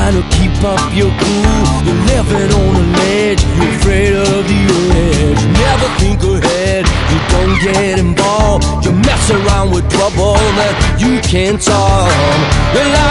trying to keep up your cool. You're living on a ledge, you're afraid of the edge. Never think ahead, you don't get involved. You mess around with trouble that you can't solve. Well,